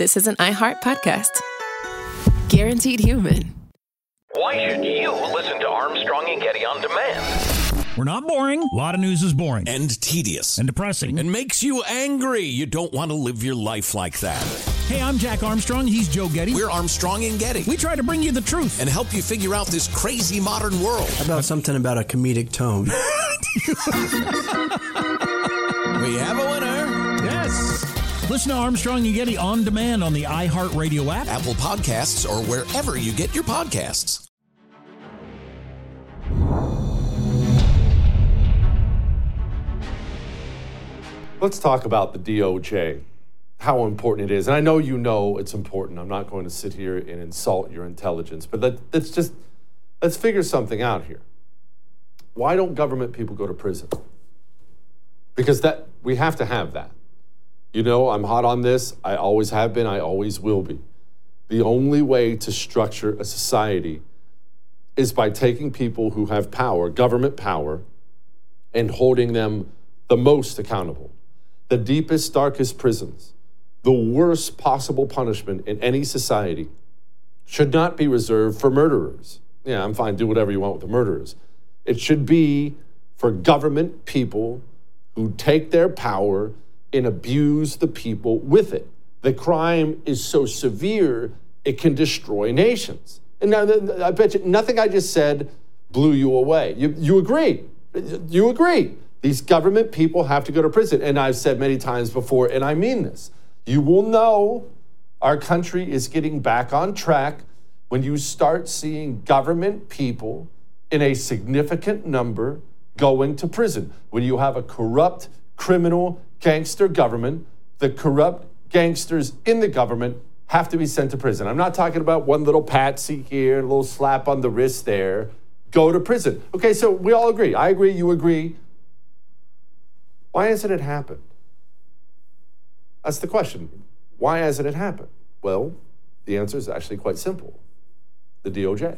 this is an iHeart podcast. Guaranteed human. Why should you listen to Armstrong and Getty on demand? We're not boring. A lot of news is boring. And tedious. And depressing. And makes you angry. You don't want to live your life like that. Hey, I'm Jack Armstrong. He's Joe Getty. We're Armstrong and Getty. We try to bring you the truth. And help you figure out this crazy modern world. How about something about a comedic tone? We have a winner. Yes. Listen to Armstrong and Getty on demand on the iHeartRadio app, Apple Podcasts, or wherever you get your podcasts. Let's talk about the DOJ, how important it is. And I know you know it's important. I'm not going to sit here and insult your intelligence, but let's figure something out here. Why don't government people go to prison? Because we have to have that. You know, I'm hot on this. I always have been. I always will be. The only way to structure a society is by taking people who have power, government power, and holding them the most accountable. The deepest, darkest prisons, the worst possible punishment in any society should not be reserved for murderers. Yeah, I'm fine, do whatever you want with the murderers. It should be for government people who take their power and abuse the people with it. The crime is so severe, it can destroy nations. And now, I bet you nothing I just said blew you away. You agree. You agree. These government people have to go to prison. And I've said many times before, and I mean this, you will know our country is getting back on track when you start seeing government people in a significant number going to prison. When you have a corrupt, criminal, gangster government, the corrupt gangsters in the government have to be sent to prison. I'm not talking about one little patsy here, a little slap on the wrist there. Go to prison. Okay, so we all agree. I agree, you agree. Why hasn't it happened? That's the question. Why hasn't it happened? Well, the answer is actually quite simple. The DOJ,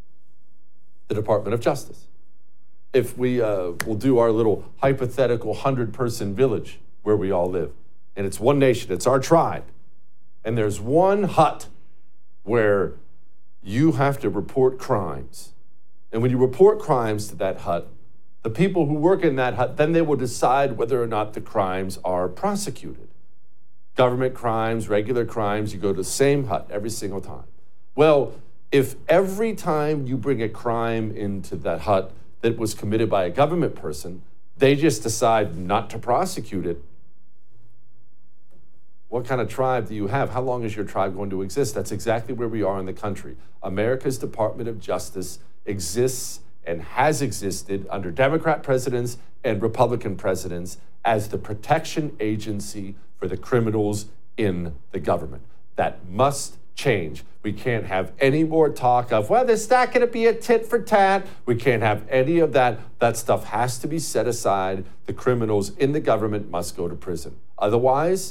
the Department of Justice. If we will do our little hypothetical 100-person village where we all live, and it's one nation, it's our tribe, and there's one hut where you have to report crimes. And when you report crimes to that hut, the people who work in that hut, then they will decide whether or not the crimes are prosecuted. Government crimes, regular crimes, you go to the same hut every single time. Well, if every time you bring a crime into that hut that was committed by a government person, they just decide not to prosecute it, what kind of tribe do you have? How long is your tribe going to exist? That's exactly where we are in the country. America's Department of Justice exists and has existed under Democrat presidents and Republican presidents as the protection agency for the criminals in the government. That must change. We can't have any more talk of, well, there's not going to be a tit for tat. We can't have any of that. That stuff has to be set aside. The criminals in the government must go to prison. Otherwise,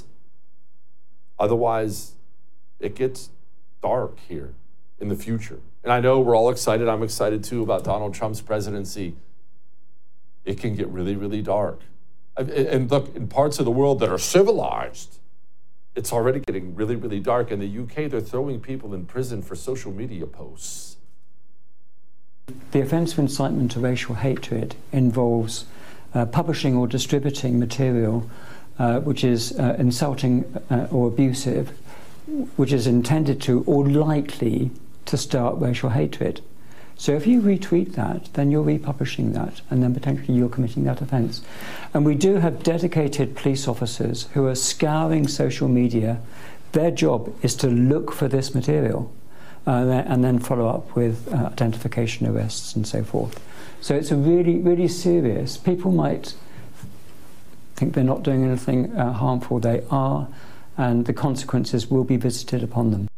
it gets dark here in the future. And I know we're all excited. I'm excited too about Donald Trump's presidency. It can get really, really dark. And look, in parts of the world that are civilized, it's already getting really, really dark. In the UK, they're throwing people in prison for social media posts. The offence of incitement to racial hatred involves publishing or distributing material which is insulting or abusive, which is intended to or likely to start racial hatred. So if you retweet that, then you're republishing that, and then potentially you're committing that offence. And we do have dedicated police officers who are scouring social media. Their job is to look for this material and then follow up with identification arrests and so forth. So it's a really, really serious. People might think they're not doing anything harmful. They are, and the consequences will be visited upon them.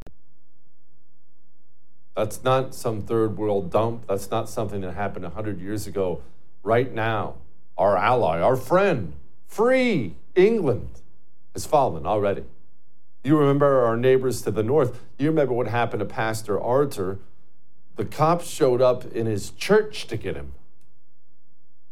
That's not some third world dump. That's not something that happened 100 years ago. Right now, our ally, our friend, free England has fallen already. You remember our neighbors to the north. You remember what happened to Pastor Arthur. The cops showed up in his church to get him.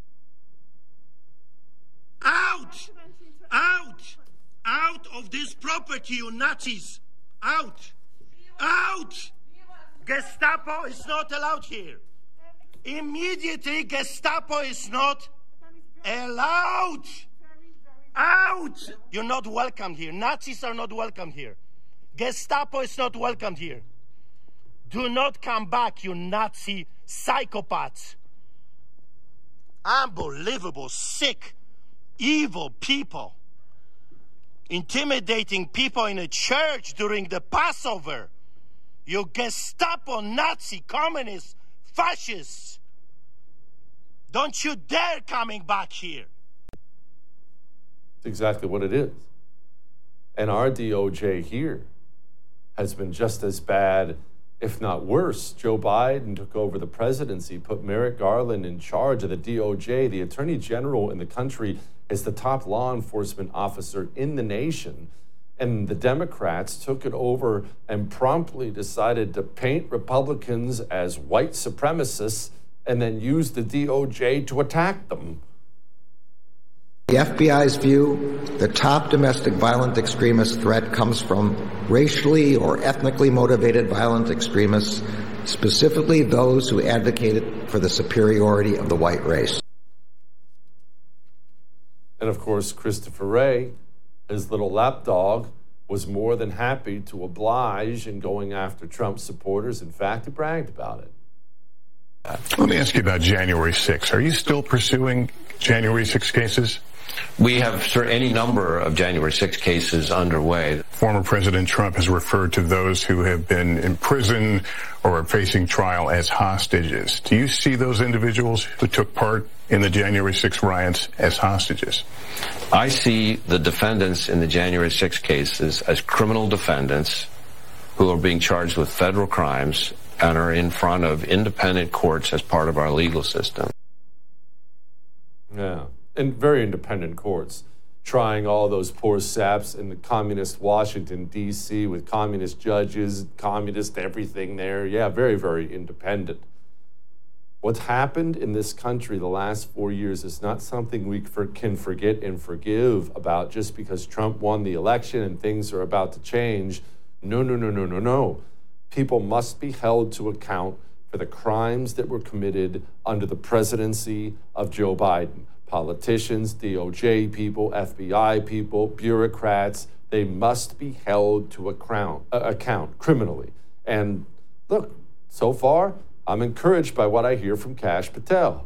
Out! Out! Out of this program! property, you Nazis! Out! Out! Gestapo is not allowed here. Immediately, Gestapo is not allowed. Out! You're not welcome here. Nazis are not welcome here. Gestapo is not welcome here. Do not come back, you Nazi psychopaths. Unbelievable, sick, evil people. Intimidating people in a church during the Passover. You Gestapo, Nazi, communists, fascists. Don't you dare coming back here. That's exactly what it is. And our DOJ here has been just as bad, if not worse. Joe Biden took over the presidency, put Merrick Garland in charge of the DOJ. The attorney general in the country is the top law enforcement officer in the nation. And the Democrats took it over and promptly decided to paint Republicans as white supremacists and then use the DOJ to attack them. The FBI's view, the top domestic violent extremist threat comes from racially or ethnically motivated violent extremists, specifically those who advocated for the superiority of the white race. And of course, Christopher Wray, his little lapdog, was more than happy to oblige in going after Trump supporters. In fact, he bragged about it. Let me ask you about January 6th. Are you still pursuing January 6 cases? We have any number of January 6 cases underway. Former President Trump has referred to those who have been in prison or are facing trial as hostages. Do you see those individuals who took part in the January 6 riots as hostages? I see the defendants in the January 6 cases as criminal defendants who are being charged with federal crimes and are in front of independent courts as part of our legal system. Yeah, and very independent courts, trying all those poor saps in the communist Washington, D.C. with communist judges, communist everything there. Yeah, very, very independent. What's happened in this country the last 4 years is not something we can forget and forgive about just because Trump won the election and things are about to change. No. People must be held to account for the crimes that were committed under the presidency of Joe Biden. Politicians, DOJ people, FBI people, bureaucrats, they must be held to account criminally. And look, so far, I'm encouraged by what I hear from Kash Patel.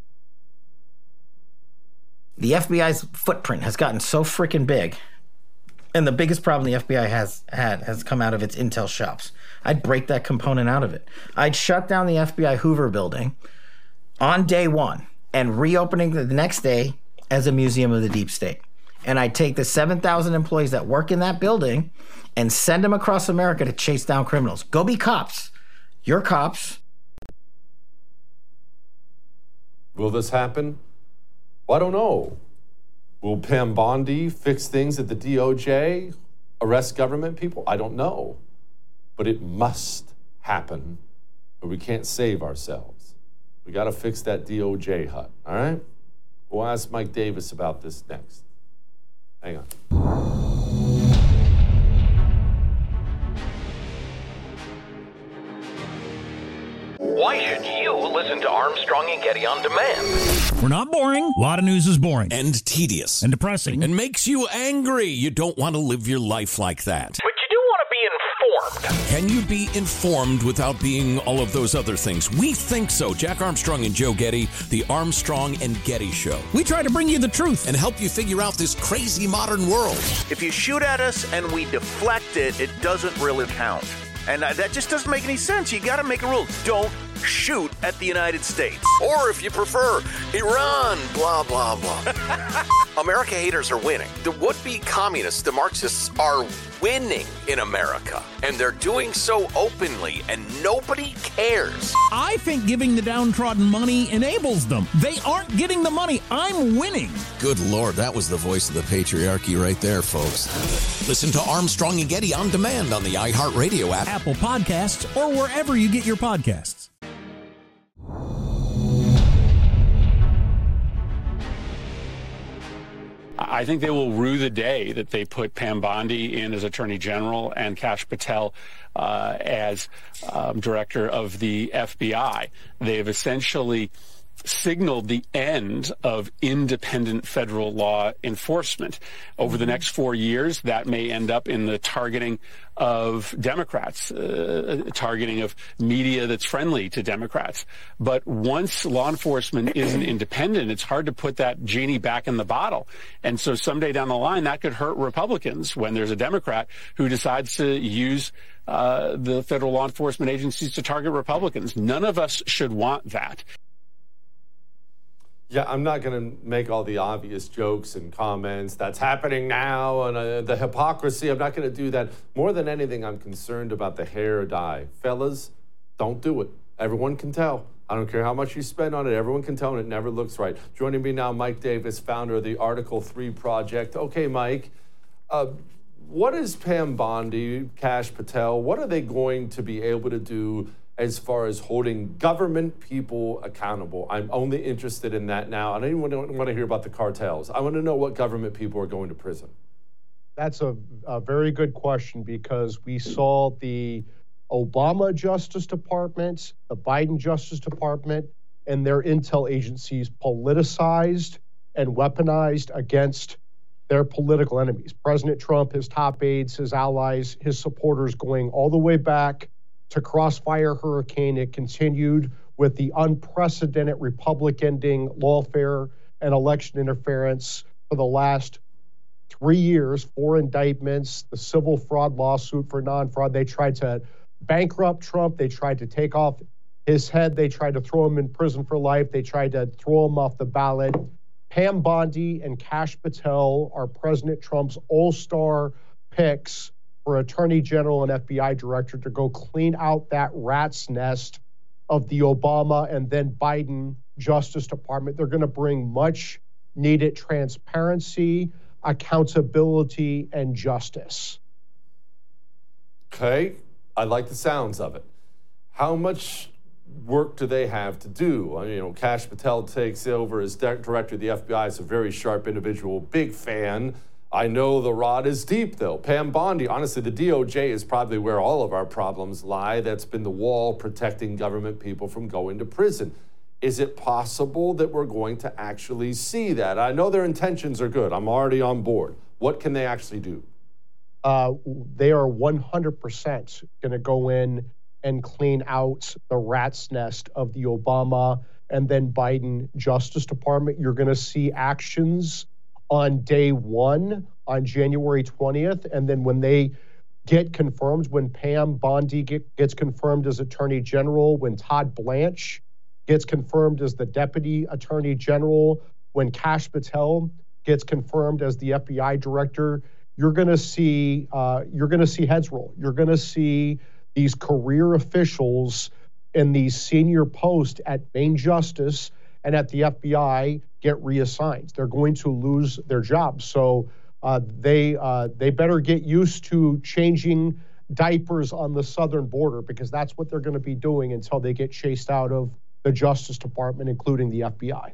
The FBI's footprint has gotten so freaking big, and the biggest problem the FBI has come out of its intel shops. I'd break that component out of it. I'd shut down the FBI Hoover building on day one and reopening the next day as a museum of the deep state. And I'd take the 7,000 employees that work in that building and send them across America to chase down criminals. Go be cops. You're cops. Will this happen? Well, I don't know. Will Pam Bondi fix things at the DOJ? Arrest government people? I don't know. But it must happen, or we can't save ourselves. We got to fix that DOJ hut, all right? We'll ask Mike Davis about this next. Hang on. Why should you listen to Armstrong and Getty on demand? We're not boring. A lot of news is boring. And tedious. And depressing. And makes you angry. You don't want to live your life like that. But you do want to be informed. Can you be informed without being all of those other things? We think so. Jack Armstrong and Joe Getty, the Armstrong and Getty Show. We try to bring you the truth and help you figure out this crazy modern world. If you shoot at us and we deflect it, it doesn't really count. And that just doesn't make any sense. You got to make a rule. Don't shoot at the United States. Or if you prefer, Iran, blah, blah, blah. America haters are winning. The would-be communists, the Marxists, are winning in America. And they're doing so openly, and nobody cares. I think giving the downtrodden money enables them. They aren't getting the money. I'm winning. Good Lord, that was the voice of the patriarchy right there, folks. Listen to Armstrong and Getty on demand on the iHeartRadio app, Apple Podcasts, or wherever you get your podcasts. I think they will rue the day that they put Pam Bondi in as Attorney General and Kash Patel as Director of the FBI. They have essentially signaled the end of independent federal law enforcement. Over the next 4 years, that may end up in the targeting of Democrats, targeting of media that's friendly to Democrats. But once law enforcement isn't independent, it's hard to put that genie back in the bottle. And so someday down the line, that could hurt Republicans when there's a Democrat who decides to use the federal law enforcement agencies to target Republicans. None of us should want that. Yeah, I'm not going to make all the obvious jokes and comments. That's happening now, and the hypocrisy. I'm not going to do that. More than anything, I'm concerned about the hair dye. Fellas, don't do it. Everyone can tell. I don't care how much you spend on it. Everyone can tell, and it never looks right. Joining me now, Mike Davis, founder of the Article 3 Project. Okay, Mike, what is Pam Bondi, Kash Patel, what are they going to be able to do as far as holding government people accountable? I'm only interested in that now. I don't even want to hear about the cartels. I want to know what government people are going to prison. That's a very good question, because we saw the Obama Justice Department, the Biden Justice Department, and their intel agencies politicized and weaponized against their political enemies. President Trump, his top aides, his allies, his supporters, going all the way back to Crossfire Hurricane. It continued with the unprecedented Republic-ending lawfare and election interference for the last 3 years, 4 indictments, the civil fraud lawsuit for non-fraud. They tried to bankrupt Trump. They tried to take off his head. They tried to throw him in prison for life. They tried to throw him off the ballot. Pam Bondi and Kash Patel are President Trump's all-star picks for Attorney General and FBI Director to go clean out that rat's nest of the Obama and then Biden Justice Department. They're going to bring much needed transparency, accountability, and justice. Okay, I like the sounds of it. How much work do they have to do? You know, Kash Patel takes over as Director of the FBI. Is a very sharp individual, big fan. I know the rod is deep, though. Pam Bondi, honestly, the DOJ is probably where all of our problems lie. That's been the wall protecting government people from going to prison. Is it possible that we're going to actually see that? I know their intentions are good. I'm already on board. What can they actually do? They are 100% going to go in and clean out the rat's nest of the Obama and then Biden Justice Department. You're going to see actions on day one, on January 20th. And then when they get confirmed, when Pam Bondi gets confirmed as Attorney General, when Todd Blanche gets confirmed as the Deputy Attorney General, when Kash Patel gets confirmed as the FBI Director, you're going to see heads roll. You're going to see these career officials in these senior posts at Main Justice and at the FBI get reassigned. They're going to lose their jobs. So they better get used to changing diapers on the southern border, because that's what they're going to be doing until they get chased out of the Justice Department, including the FBI.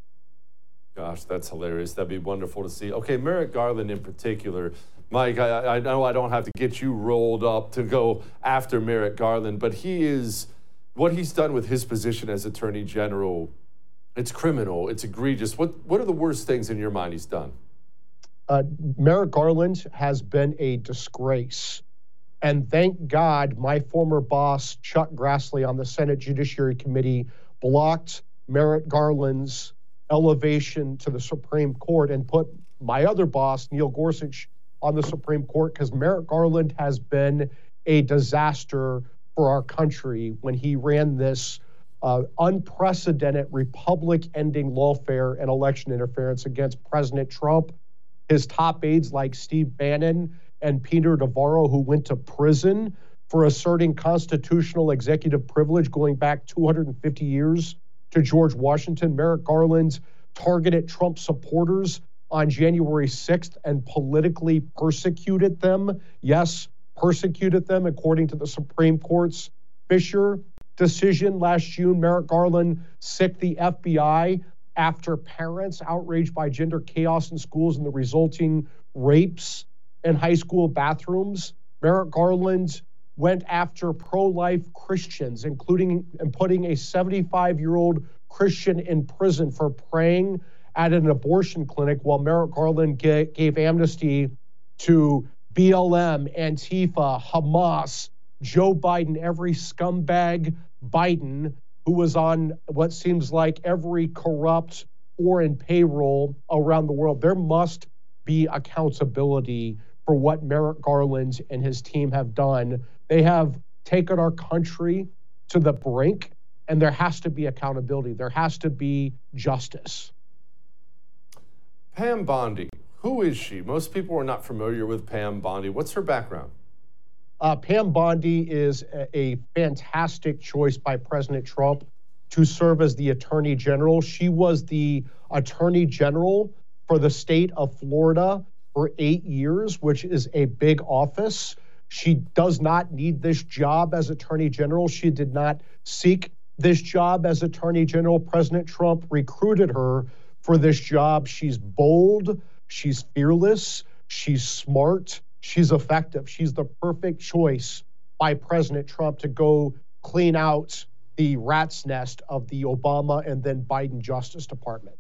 Gosh, that's hilarious. That'd be wonderful to see. Okay, Merrick Garland in particular. Mike, I know I don't have to get you rolled up to go after Merrick Garland, but what he's done with his position as Attorney General, it's criminal, it's egregious. What are the worst things in your mind he's done? Merrick Garland has been a disgrace. And thank God my former boss, Chuck Grassley, on the Senate Judiciary Committee blocked Merrick Garland's elevation to the Supreme Court and put my other boss, Neil Gorsuch, on the Supreme Court, because Merrick Garland has been a disaster for our country when he ran this unprecedented Republic-ending lawfare and election interference against President Trump. His top aides like Steve Bannon and Peter Navarro, who went to prison for asserting constitutional executive privilege going back 250 years to George Washington. Merrick Garland targeted Trump supporters on January 6th and politically persecuted them. Yes, persecuted them according to the Supreme Court's Fisher decision last June. Merrick Garland sicked the FBI after parents outraged by gender chaos in schools and the resulting rapes in high school bathrooms. Merrick Garland went after pro-life Christians, including and putting a 75-year-old Christian in prison for praying at an abortion clinic, while Merrick Garland gave amnesty to BLM, Antifa, Hamas, Joe Biden, every scumbag Biden who was on what seems like every corrupt foreign payroll around the world. There must be accountability for what Merrick Garland and his team have done. They have taken our country to the brink, and there has to be accountability. There has to be justice. Pam Bondi, who is she? Most people are not familiar with Pam Bondi. What's her background? Pam Bondi is a fantastic choice by President Trump to serve as the Attorney General. She was the Attorney General for the state of Florida for 8 years, which is a big office. She does not need this job as Attorney General. She did not seek this job as Attorney General. President Trump recruited her for this job. She's bold, she's fearless, she's smart, she's effective. She's the perfect choice by President Trump to go clean out the rat's nest of the Obama and then Biden Justice Department.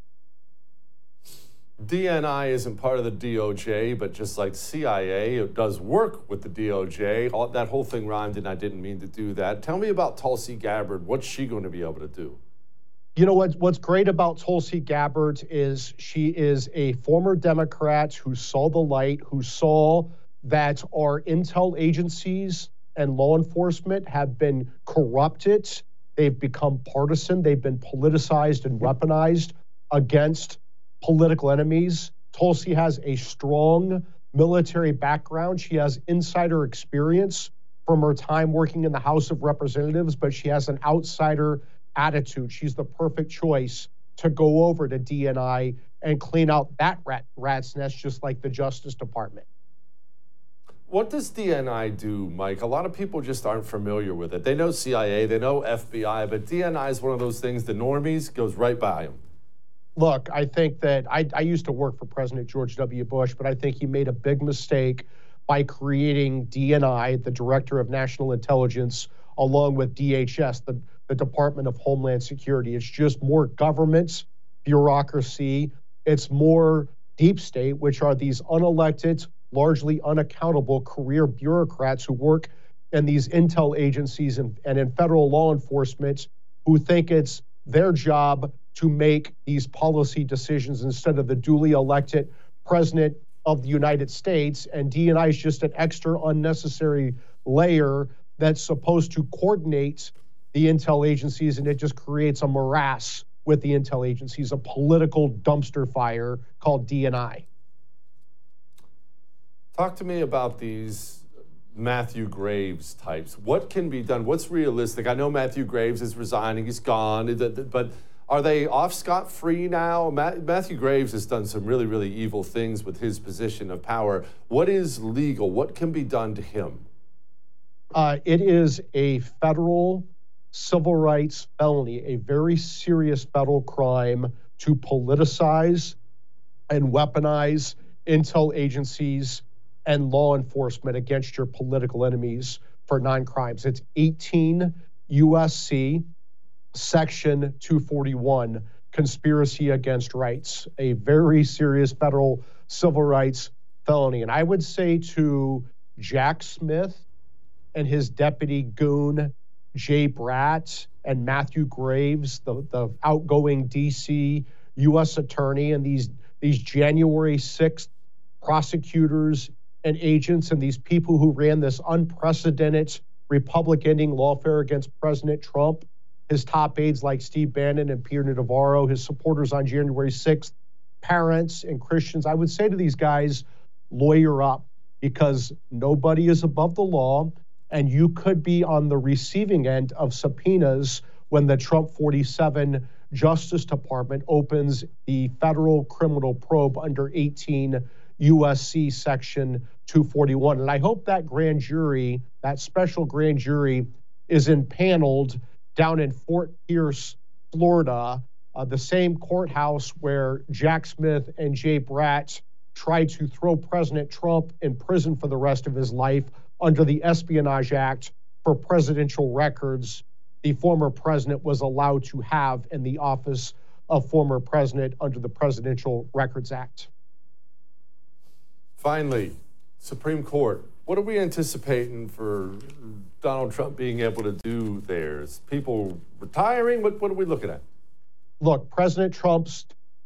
DNI isn't part of the DOJ, but just like CIA, it does work with the DOJ. That whole thing rhymed, and I didn't mean to do that. Tell me about Tulsi Gabbard. What's she going to be able to do? You know what's great about Tulsi Gabbard is she is a former Democrat who saw the light, who saw that our intel agencies and law enforcement have been corrupted. They've become partisan. They've been politicized and weaponized against political enemies. Tulsi has a strong military background. She has insider experience from her time working in the House of Representatives, but she has an outsider attitude. She's the perfect choice to go over to DNI and clean out that rat's nest, just like the Justice Department. What does DNI do, Mike? A lot of people just aren't familiar with it. They know CIA, they know FBI, but DNI is one of those things, the normies goes right by them. Look, I think that I used to work for President George W. Bush, but I think he made a big mistake by creating DNI, the Director of National Intelligence, along with DHS, the Department of Homeland Security. It's just more government bureaucracy. It's more deep state, which are these unelected, largely unaccountable career bureaucrats who work in these intel agencies and in federal law enforcement, who think it's their job to make these policy decisions instead of the duly elected president of the United States. And DNI is just an extra unnecessary layer that's supposed to coordinate the intel agencies, and it just creates a morass with the intel agencies, a political dumpster fire called DNI. Talk to me about these Matthew Graves types. What can be done? What's realistic? I know Matthew Graves is resigning, he's gone, but are they off scot-free now? Matthew Graves has done some really, really evil things with his position of power. What is legal? What can be done to him? It is a federal civil rights felony, a very serious federal crime to politicize and weaponize intel agencies and law enforcement against your political enemies for non-crimes. It's 18 U.S.C. Section 241, conspiracy against rights, a very serious federal civil rights felony. And I would say to Jack Smith and his deputy goon, Jay Bratt, and Matthew Graves, the outgoing D.C. U.S. attorney, and these January 6th prosecutors and agents and these people who ran this unprecedented Republic-ending lawfare against President Trump, his top aides like Steve Bannon and Peter Navarro, his supporters on January 6th, parents and Christians. I would say to these guys, lawyer up, because nobody is above the law, and you could be on the receiving end of subpoenas when the Trump 47 Justice Department opens the federal criminal probe under 18 U.S.C. Section 241. And I hope that grand jury, that special grand jury, is impaneled down in Fort Pierce, Florida, the same courthouse where Jack Smith and Jay Bratz tried to throw President Trump in prison for the rest of his life under the Espionage Act for presidential records the former president was allowed to have in the office of former president under the Presidential Records Act. Finally, Supreme Court. What are we anticipating for Donald Trump being able to do there? Is people retiring? What are we looking at? Look, President Trump's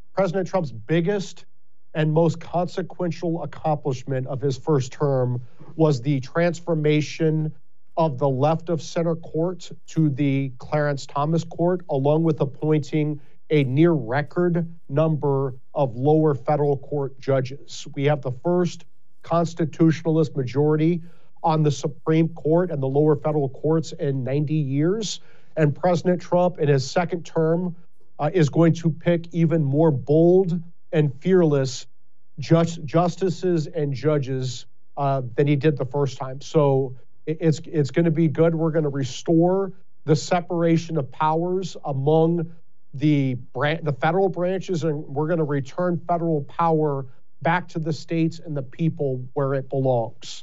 biggest and most consequential accomplishment of his first term was the transformation of the left of center court to the Clarence Thomas Court, along with appointing a near record number of lower federal court judges. We have the first constitutionalist majority on the Supreme Court and the lower federal courts in 90 years. And President Trump, in his second term, is going to pick even more bold and fearless justices and judges than he did the first time. So it's going to be good. We're going to restore the separation of powers among the federal branches, and we're going to return federal power back to the states and the people where it belongs.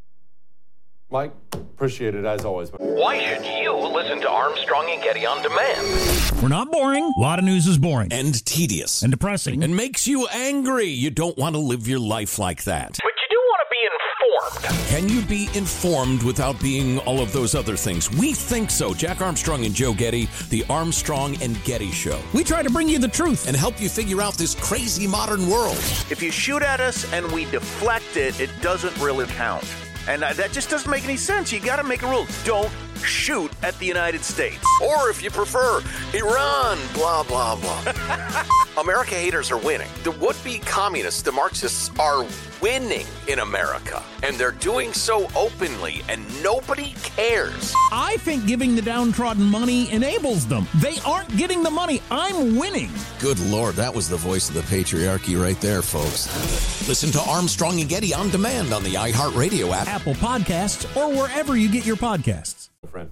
Mike, appreciate it as always. Why should you listen to Armstrong and Getty on demand? We're not boring. A lot of news is boring. And tedious. And depressing. And makes you angry. You don't want to live your life like that. But you do want to be informed. Can you be informed without being all of those other things? We think so. Jack Armstrong and Joe Getty, the Armstrong and Getty Show. We try to bring you the truth and help you figure out this crazy modern world. If you shoot at us and we deflect it, it doesn't really count. And that just doesn't make any sense. You got to make a rule. Don't shoot at the United States. Or if you prefer, Iran, blah, blah, blah. America haters are winning. The would-be communists, the Marxists, are winning in America. And they're doing so openly, and nobody cares. I think giving the downtrodden money enables them. They aren't getting the money. I'm winning. Good Lord, that was the voice of the patriarchy right there, folks. Listen to Armstrong and Getty on demand on the iHeartRadio app, Apple Podcasts, or wherever you get your podcasts. Friend.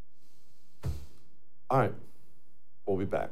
All right, we'll be back.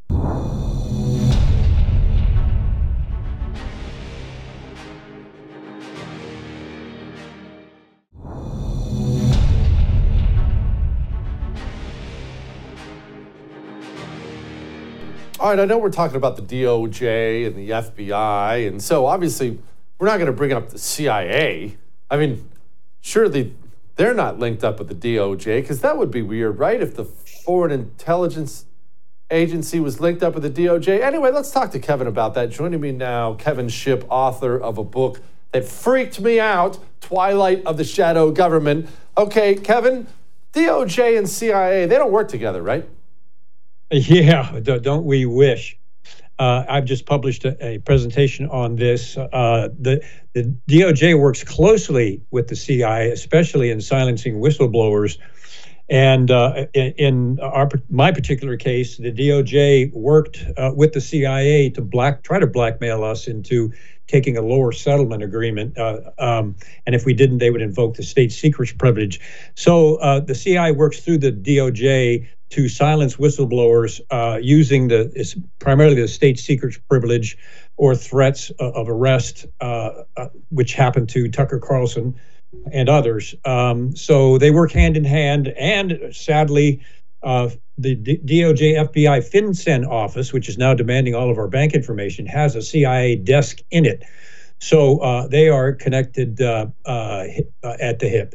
All right, I know we're talking about the DOJ and the FBI, and so obviously we're not going to bring up the CIA. I mean, surely they're not linked up with the DOJ, because that would be weird, right? If the Foreign Intelligence Agency was linked up with the DOJ. Anyway, let's talk to Kevin about that. Joining me now, Kevin Shipp, author of a book that freaked me out, Twilight of the Shadow Government. Okay, Kevin, DOJ and CIA, they don't work together, right? Yeah, don't we wish? I've just published a presentation on this. The DOJ works closely with the CIA, especially in silencing whistleblowers. And in my particular case, the DOJ worked with the CIA to try to blackmail us into taking a lower settlement agreement. And if we didn't, they would invoke the state secrets privilege. So the CIA works through the DOJ to silence whistleblowers using primarily the state secrets privilege or threats of arrest, which happened to Tucker Carlson and others. So they work hand in hand. And sadly, the DOJ FBI FinCEN office, which is now demanding all of our bank information, has a CIA desk in it. So they are connected at the hip.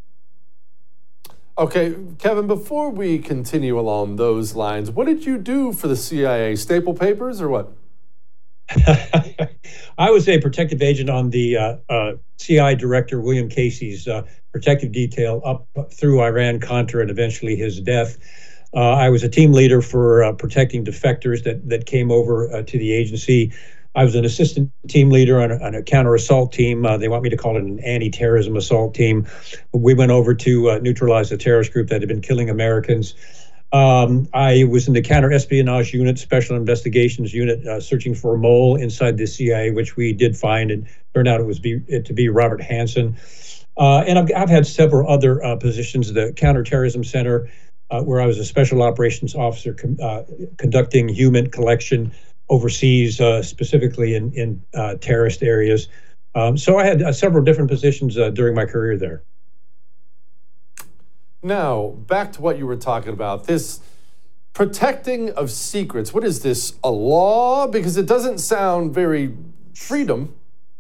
Okay, Kevin, before we continue along those lines, what did you do for the CIA? Staple papers or what? I was a protective agent on the CIA director, William Casey's protective detail up through Iran-Contra and eventually his death. I was a team leader for protecting defectors that came over to the agency. I was an assistant team leader on a counter-assault team. They want me to call it an anti-terrorism assault team. We went over to neutralize the terrorist group that had been killing Americans. I was in the counter-espionage unit, special investigations unit, searching for a mole inside the CIA, which we did find, and turned out it to be Robert Hansen. And I've had several other positions, the Counterterrorism Center, where I was a special operations officer conducting human collection overseas, specifically in terrorist areas. So I had several different positions during my career there. Now, back to what you were talking about, this protecting of secrets. What is this, a law? Because it doesn't sound very freedom.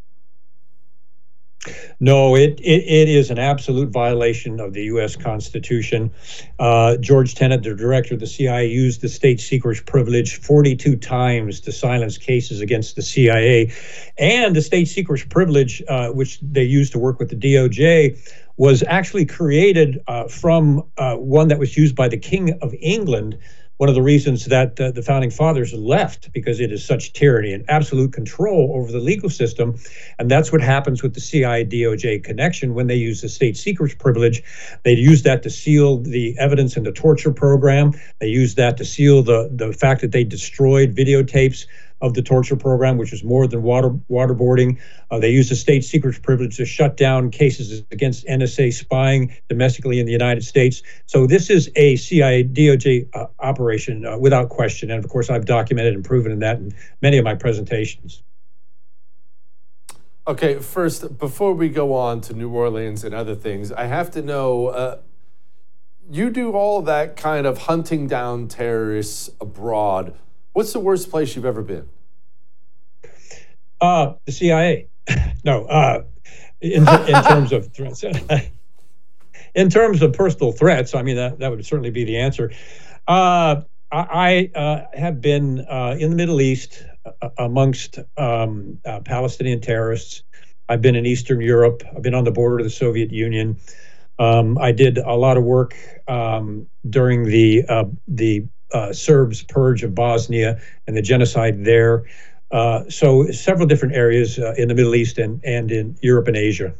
No, it is an absolute violation of the U.S. Constitution. George Tenet, the director of the CIA, used the state secrets privilege 42 times to silence cases against the CIA. And the state secrets privilege, which they used to work with the DOJ, was actually created from one that was used by the King of England. One of the reasons that the founding fathers left, because it is such tyranny and absolute control over the legal system. And that's what happens with the CIA DOJ connection when they use the state secrets privilege. They use that to seal the evidence in the torture program. They use that to seal the fact that they destroyed videotapes of the torture program, which is more than waterboarding. They use the state secrets privilege to shut down cases against NSA spying domestically in the United States. So this is a CIA DOJ operation without question. And of course, I've documented and proven that in many of my presentations. Okay, first, before we go on to New Orleans and other things, I have to know, you do all that kind of hunting down terrorists abroad. What's the worst place you've ever been? The CIA. No, in terms of threats. In terms of personal threats, I mean, that would certainly be the answer. I have been in the Middle East amongst Palestinian terrorists. I've been in Eastern Europe. I've been on the border of the Soviet Union. I did a lot of work during the Serbs' purge of Bosnia and the genocide there. So several different areas in the Middle East and in Europe and Asia.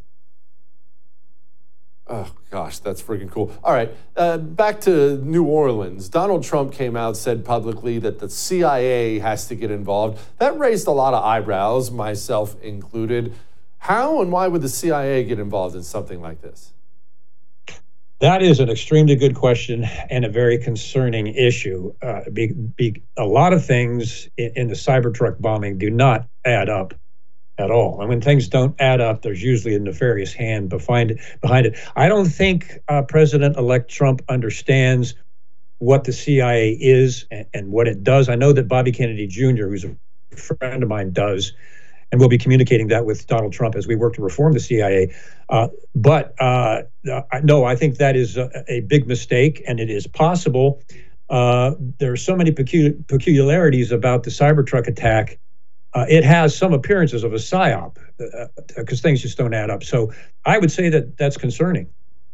Oh, gosh, that's freaking cool. All right, back to New Orleans. Donald Trump came out, said publicly that the CIA has to get involved. That raised a lot of eyebrows, myself included. How and why would the CIA get involved in something like this? That is an extremely good question and a very concerning issue. A lot of things in the Cybertruck bombing do not add up at all. And when things don't add up, there's usually a nefarious hand behind it. I don't think President-elect Trump understands what the CIA is and what it does. I know that Bobby Kennedy Jr., who's a friend of mine, does, and we'll be communicating that with Donald Trump as we work to reform the CIA. But no, I think that is a big mistake, and it is possible. There are so many peculiarities about the Cybertruck attack. It has some appearances of a psyop because things just don't add up. So I would say that that's concerning.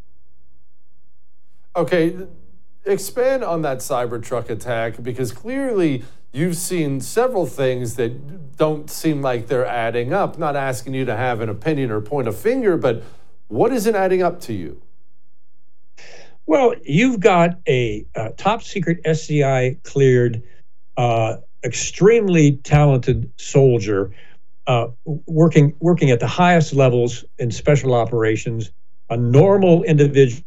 Okay, expand on that Cybertruck attack, because clearly you've seen several things that don't seem like they're adding up. Not asking you to have an opinion or point a finger, but what isn't adding up to you? Well, you've got a top secret SCI cleared, extremely talented soldier working at the highest levels in special operations, a normal individual,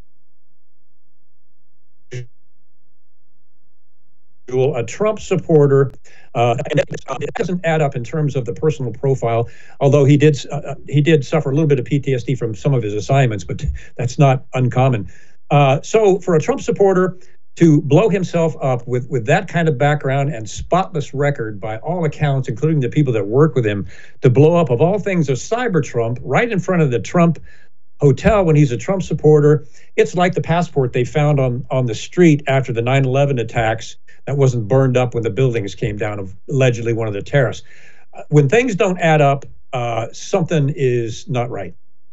a Trump supporter. And it doesn't add up in terms of the personal profile, although he did suffer a little bit of PTSD from some of his assignments, but that's not uncommon. So for a Trump supporter to blow himself up with that kind of background and spotless record by all accounts, including the people that work with him, to blow up, of all things, a cyber Trump right in front of the Trump hotel when he's a Trump supporter, it's like the passport they found on the street after the 9/11 attacks that wasn't burned up when the buildings came down of allegedly one of the terrorists. When things don't add up, something is not right.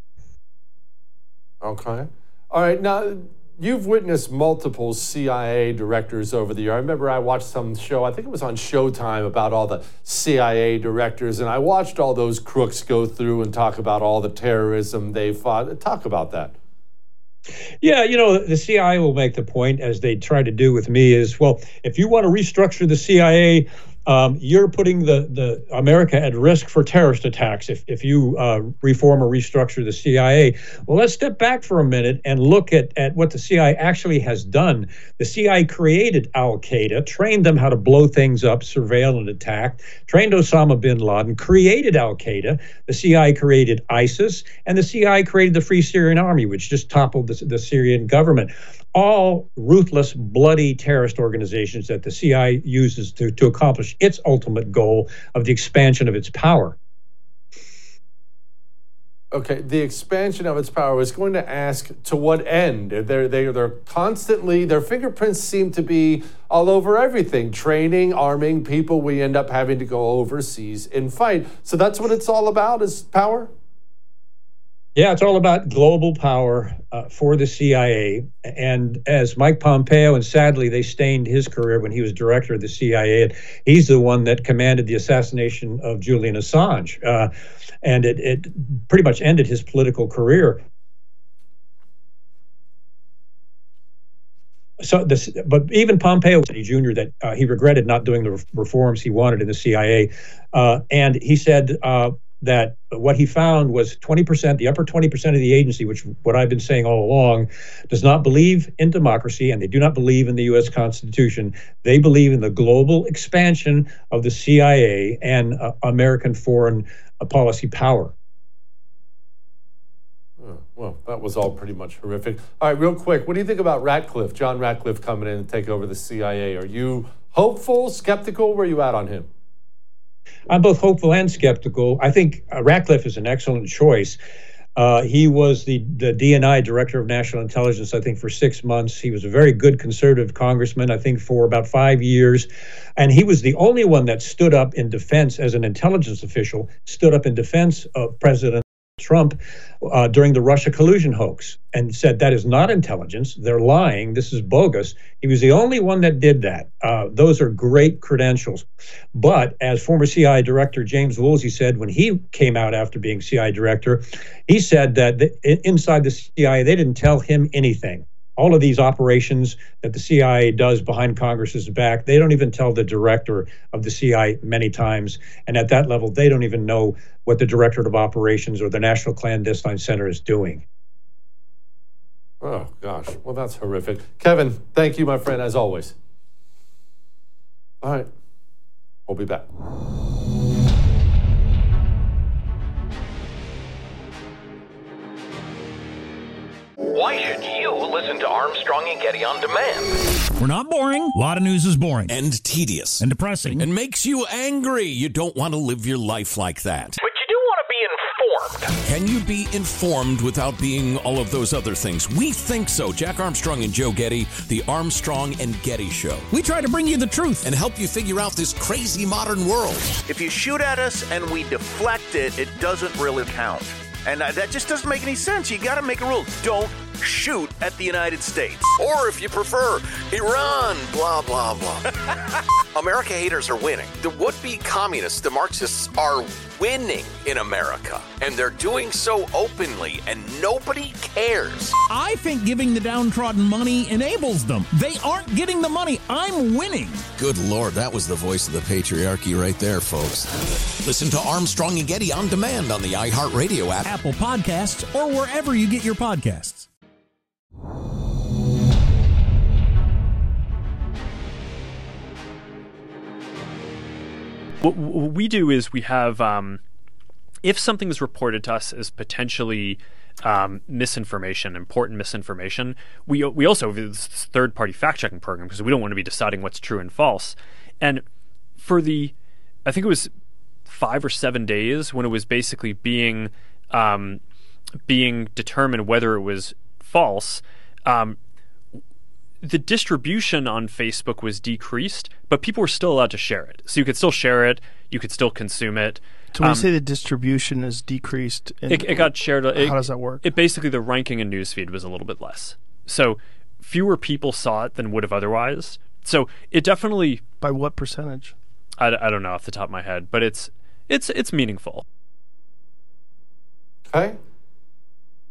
Okay. All right. Now, you've witnessed multiple CIA directors over the year. I remember I watched some show, I think it was on Showtime, about all the CIA directors, and I watched all those crooks go through and talk about all the terrorism they fought. Talk about that. Yeah, you know, the CIA will make the point, as they try to do with me, is, well, if you want to restructure the CIA, you're putting the America at risk for terrorist attacks if you reform or restructure the CIA. Well, let's step back for a minute and look at what the CIA actually has done. The CIA created Al-Qaeda, trained them how to blow things up, surveil and attack, trained Osama bin Laden, created Al-Qaeda. The CIA created ISIS, and the CIA created the Free Syrian Army, which just toppled the Syrian government. All ruthless, bloody terrorist organizations that the CIA uses to accomplish its ultimate goal of the expansion of its power. Okay, the expansion of its power was going to ask to what end? They're constantly, their fingerprints seem to be all over everything. Training, arming people, we end up having to go overseas and fight. So that's what it's all about, is power? Yeah, it's all about global power for the CIA. And as Mike Pompeo, and sadly they stained his career when he was director of the CIA, and he's the one that commanded the assassination of Julian Assange. And it pretty much ended his political career. But even Pompeo said, Jr., that he regretted not doing the reforms he wanted in the CIA. And he said that what he found was 20%, the upper 20% of the agency, which what I've been saying all along, does not believe in democracy, and they do not believe in the U.S. Constitution. They believe in the global expansion of the CIA and American foreign policy power. Well, that was all pretty much horrific. All right, real quick, what do you think about Ratcliffe, John Ratcliffe coming in and take over the CIA? Are you hopeful, skeptical? Where are you at on him? I'm both hopeful and skeptical. I think Ratcliffe is an excellent choice. He was the DNI, Director of National Intelligence, I think, for 6 months. He was a very good conservative congressman, I think, for about 5 years. And he was the only one that stood up in defense, as an intelligence official, stood up in defense of President Trump during the Russia collusion hoax and said that is not intelligence. They're lying. This is bogus. He was the only one that did that. Those are great credentials. But as former CIA Director James Woolsey said when he came out after being CIA Director, he said that inside the CIA, they didn't tell him anything. All of these operations that the CIA does behind Congress's back, they don't even tell the director of the CIA many times. And at that level, they don't even know what the Director of Operations or the National Clandestine Center is doing. Oh, gosh. Well, that's horrific. Kevin, thank you, my friend, as always. All right. We'll be back. Why should you listen to Armstrong and Getty on demand? We're not boring. A lot of news is boring. And tedious. And depressing. And makes you angry. You don't want to live your life like that. But you do want to be informed. Can you be informed without being all of those other things? We think so. Jack Armstrong and Joe Getty, the Armstrong and Getty Show. We try to bring you the truth and help you figure out this crazy modern world. If you shoot at us and we deflect it, it doesn't really count. And that just doesn't make any sense. You got to make a rule. Don't shoot at the United States. Or if you prefer, Iran, blah, blah, blah. America haters are winning. The would-be communists, the Marxists, are winning in America. And they're doing so openly, and nobody cares. I think giving the downtrodden money enables them. They aren't getting the money. I'm winning. Good Lord, that was the voice of the patriarchy right there, folks. Listen to Armstrong and Getty on demand on the iHeartRadio app, Apple Podcasts, or wherever you get your podcasts. What we do is we have, if something is reported to us as potentially misinformation, important misinformation, we also have this third-party fact-checking program because we don't want to be deciding what's true and false. And for I think it was 5 or 7 days when it was basically being determined whether it was false, the distribution on Facebook was decreased, but people were still allowed to share it. So you could still share it, you could still consume it. So when you say the distribution is decreased, it got shared. How does that work? It basically, the ranking in newsfeed was a little bit less. So fewer people saw it than would have otherwise. So it definitely... By what percentage? I don't know off the top of my head, but it's meaningful. Okay.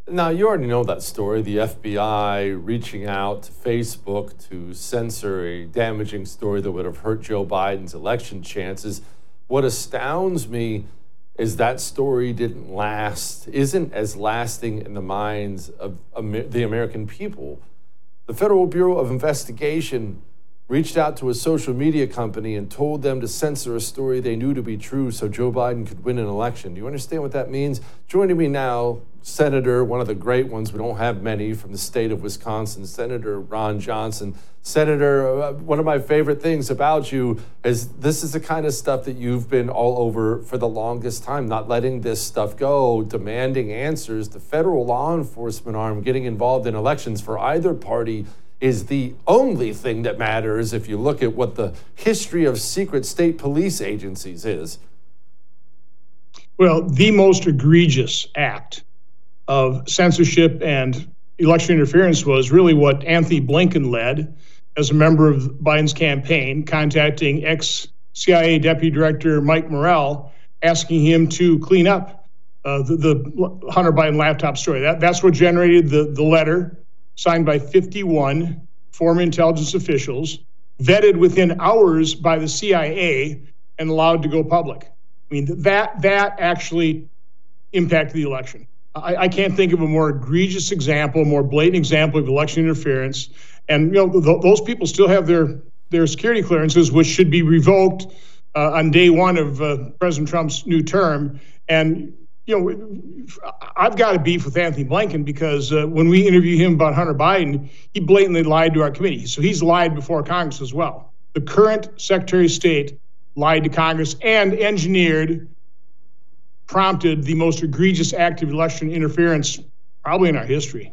Now, you already know that story, the FBI reaching out to Facebook to censor a damaging story that would have hurt Joe Biden's election chances. What astounds me is that story isn't as lasting in the minds of the American people. The Federal Bureau of Investigation reached out to a social media company and told them to censor a story they knew to be true so Joe Biden could win an election. Do you understand what that means? Joining me now, Senator, one of the great ones, we don't have many, from the state of Wisconsin, Senator Ron Johnson. Senator, one of my favorite things about you is this is the kind of stuff that you've been all over for the longest time, not letting this stuff go, demanding answers. The federal law enforcement arm getting involved in elections for either party is the only thing that matters if you look at what the history of secret state police agencies is. Well, the most egregious act of censorship and election interference was really what Anthony Blinken led as a member of Biden's campaign, contacting ex-CIA Deputy Director Mike Morrell, asking him to clean up the Hunter Biden laptop story. That's what generated the letter signed by 51 former intelligence officials, vetted within hours by the CIA, and allowed to go public. I mean, that actually impacted the election. I can't think of a more egregious example, more blatant example of election interference. And those people still have their security clearances, which should be revoked on day one of President Trump's new term. And I've got a beef with Anthony Blinken because when we interviewed him about Hunter Biden, he blatantly lied to our committee. So he's lied before Congress as well. The current Secretary of State lied to Congress and prompted the most egregious act of election interference probably in our history.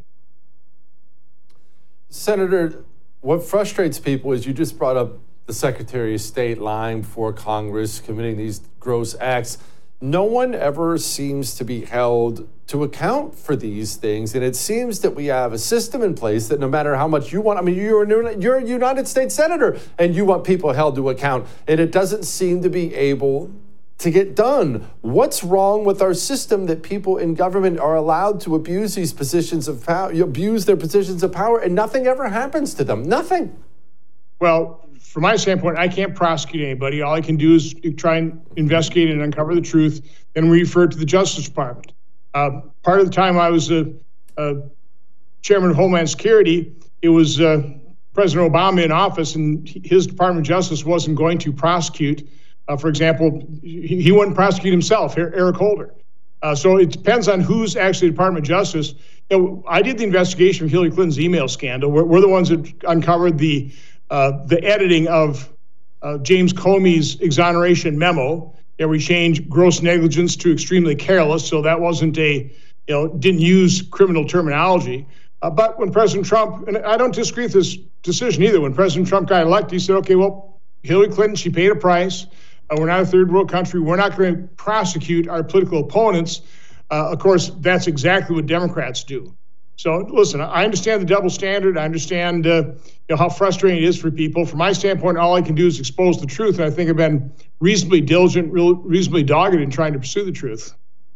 Senator, what frustrates people is you just brought up the Secretary of State lying before Congress, committing these gross acts. No one ever seems to be held to account for these things. And it seems that we have a system in place that no matter how much you want, I mean, you're a United States Senator and you want people held to account. And it doesn't seem to be able to get done. What's wrong with our system that people in government are allowed to abuse these positions of power, abuse their positions of power, and nothing ever happens to them? Nothing. Well, from my standpoint, I can't prosecute anybody. All I can do is try and investigate and uncover the truth, and refer it to the Justice Department. Part of the time I was chairman of Homeland Security, it was President Obama in office, and his Department of Justice wasn't going to prosecute. For example, he wouldn't prosecute himself, Eric Holder. So it depends on who's actually the Department of Justice. I did the investigation of Hillary Clinton's email scandal. We're the ones that uncovered the editing of James Comey's exoneration memo. We changed gross negligence to extremely careless, so that wasn't didn't use criminal terminology. But when President Trump, and I don't disagree with this decision either, when President Trump got elected, he said, okay, well, Hillary Clinton, she paid a price. We're not a third world country. We're not going to prosecute our political opponents. Of course, that's exactly what Democrats do. So listen, I understand the double standard. I understand how frustrating it is for people. From my standpoint, all I can do is expose the truth. And I think I've been reasonably diligent, reasonably dogged in trying to pursue the truth.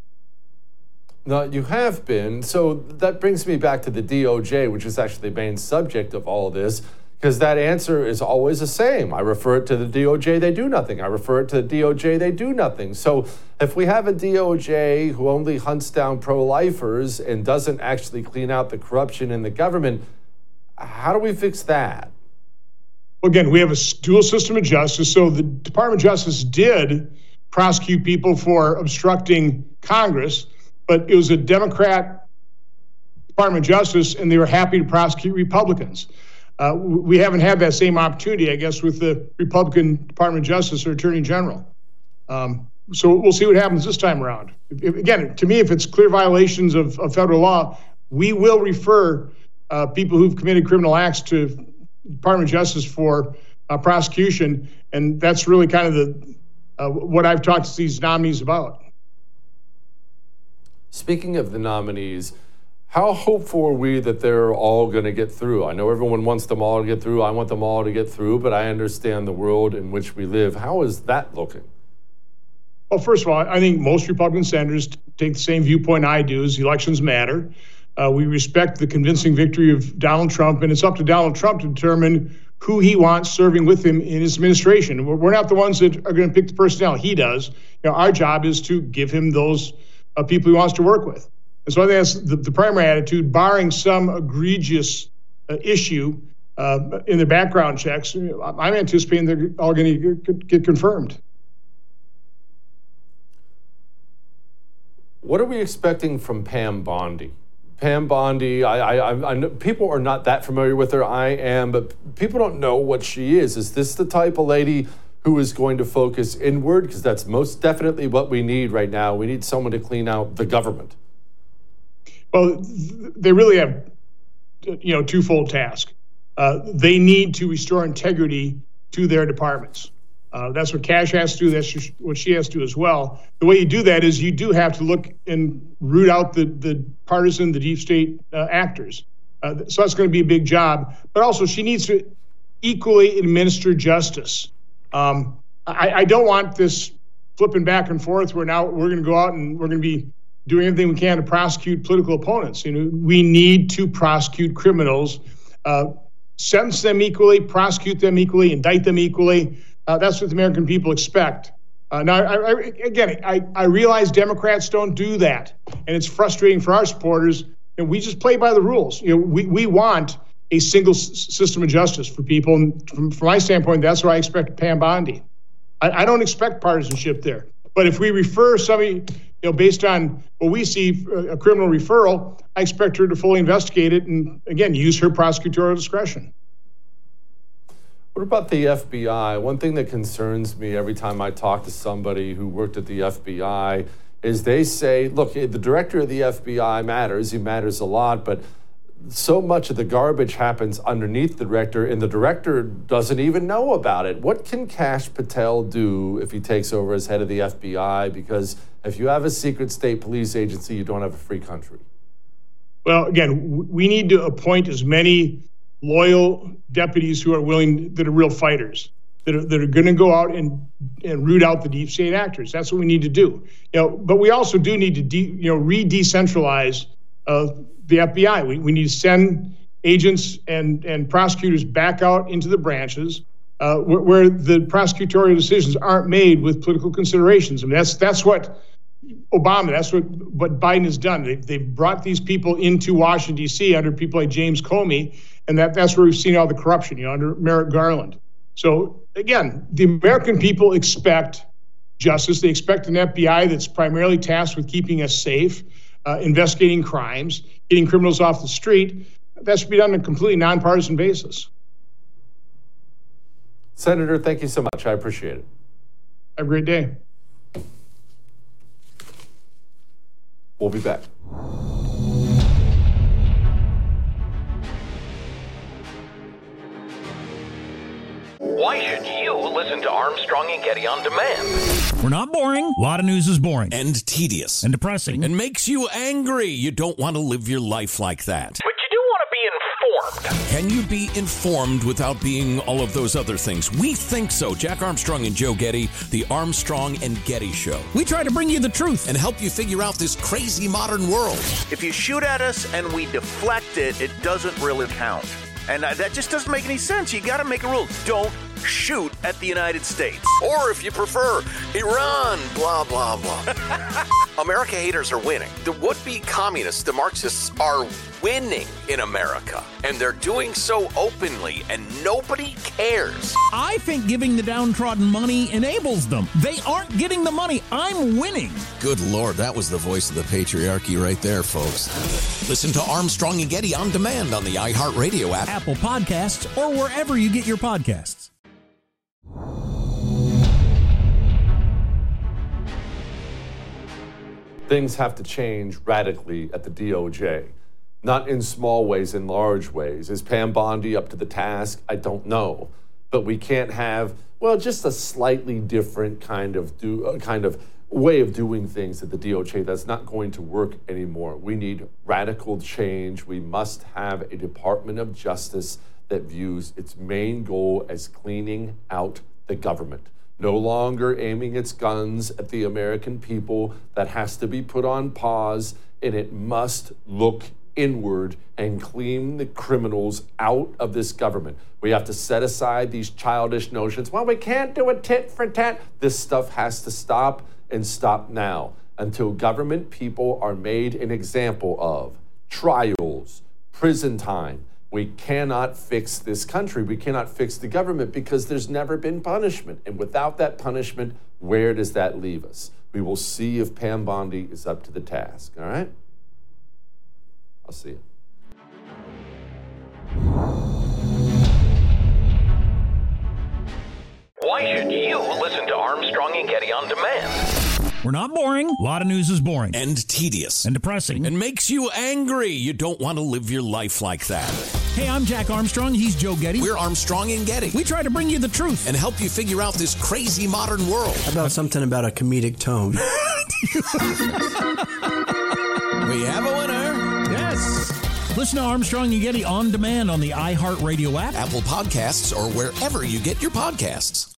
No, you have been. So that brings me back to the DOJ, which is actually the main subject of all this, because that answer is always the same. I refer it to the DOJ, they do nothing. I refer it to the DOJ, they do nothing. So if we have a DOJ who only hunts down pro-lifers and doesn't actually clean out the corruption in the government, how do we fix that? Again, we have a dual system of justice. So the Department of Justice did prosecute people for obstructing Congress, but it was a Democrat Department of Justice, and they were happy to prosecute Republicans. We haven't had that same opportunity, I guess, with the Republican Department of Justice or Attorney General. So we'll see what happens this time around. Again, to me, if it's clear violations of federal law, we will refer people who've committed criminal acts to the Department of Justice for prosecution, and that's really kind of what I've talked to these nominees about. Speaking of the nominees, how hopeful are we that they're all going to get through? I know everyone wants them all to get through. I want them all to get through, but I understand the world in which we live. How is that looking? Well, first of all, I think most Republican senators take the same viewpoint I do, is elections matter. We respect the convincing victory of Donald Trump, and it's up to Donald Trump to determine who he wants serving with him in his administration. We're not the ones that are going to pick the personnel. He does. Our job is to give him those people he wants to work with. And so I think that's the primary attitude, barring some egregious issue in the background checks. I'm anticipating they're all going to get confirmed. What are we expecting from Pam Bondi? Pam Bondi, I know people are not that familiar with her. I am, but people don't know what she is. Is this the type of lady who is going to focus inward? Because that's most definitely what we need right now. We need someone to clean out the government. Well, they really have, twofold task. They need to restore integrity to their departments. That's what Kash has to do. That's what she has to do as well. The way you do that is you do have to look and root out the partisan, the deep state actors. So that's going to be a big job. But also she needs to equally administer justice. I don't want this flipping back and forth where now we're going to go out and we're going to be doing everything we can to prosecute political opponents. We need to prosecute criminals, sentence them equally, prosecute them equally, indict them equally. That's what the American people expect. Now, I realize Democrats don't do that, and it's frustrating for our supporters. And we just play by the rules. We want a single system of justice for people. And from my standpoint, that's what I expect Pam Bondi. I don't expect partisanship there. But if we refer somebody, based on what we see, a criminal referral, I expect her to fully investigate it and, again, use her prosecutorial discretion. What about the FBI? One thing that concerns me every time I talk to somebody who worked at the FBI is they say, look, the director of the FBI matters. He matters a lot, but so much of the garbage happens underneath the director, and the director doesn't even know about it. What can Kash Patel do if he takes over as head of the FBI? Because if you have a secret state police agency, you don't have a free country. Well, again, we need to appoint as many loyal deputies who are willing, that are real fighters, that are going to go out and root out the deep state actors. That's what we need to do. But we also do need to re-decentralize the FBI. We need to send agents and prosecutors back out into the branches where the prosecutorial decisions aren't made with political considerations. I mean, that's what Obama, that's what Biden has done. They've brought these people into Washington, D.C. under people like James Comey, and that's where we've seen all the corruption, under Merrick Garland. So, again, the American people expect justice. They expect an FBI that's primarily tasked with keeping us safe, investigating crimes, getting criminals off the street. That should be done on a completely nonpartisan basis. Senator, thank you so much. I appreciate it. Have a great day. We'll be back. Why should you listen to Armstrong and Getty on demand? We're not boring. A lot of news is boring. And tedious. And depressing. And makes you angry. You don't want to live your life like that. But you do want to be informed. Can you be informed without being all of those other things? We think so. Jack Armstrong and Joe Getty, the Armstrong and Getty Show. We try to bring you the truth and help you figure out this crazy modern world. If you shoot at us and we deflect it, it doesn't really count. And that just doesn't make any sense. You got to make a rule. Don't shoot at the United States. Or if you prefer, Iran, blah, blah, blah. America haters are winning. The would-be communists, the Marxists, are winning in America. And they're doing so openly, and nobody cares. I think giving the downtrodden money enables them. They aren't getting the money. I'm winning. Good Lord, that was the voice of the patriarchy right there, folks. Listen to Armstrong and Getty on demand on the iHeartRadio app, Apple Podcasts, or wherever you get your podcasts. Things have to change radically at the DOJ. Not in small ways, in large ways. Is Pam Bondi up to the task? I don't know. But we can't have, just a slightly different kind of way of doing things at the DOJ. That's not going to work anymore. We need radical change. We must have a Department of Justice that views its main goal as cleaning out the government. No longer aiming its guns at the American people. That has to be put on pause, and it must look inward and clean the criminals out of this government. We have to set aside these childish notions. Well, we can't do a tit for tat. This stuff has to stop, and stop now, until government people are made an example of. Trials, prison time. We cannot fix this country. We cannot fix the government because there's never been punishment. And without that punishment, where does that leave us? We will see if Pam Bondi is up to the task, all right? I'll see you. Why should you listen to Armstrong and Getty on demand? We're not boring. A lot of news is boring. And tedious. And depressing. And makes you angry. You don't want to live your life like that. Hey, I'm Jack Armstrong. He's Joe Getty. We're Armstrong and Getty. We try to bring you the truth. And help you figure out this crazy modern world. How about something about a comedic tone? We have a winner. Yes. Listen to Armstrong and Getty on demand on the iHeartRadio app, Apple Podcasts, or wherever you get your podcasts.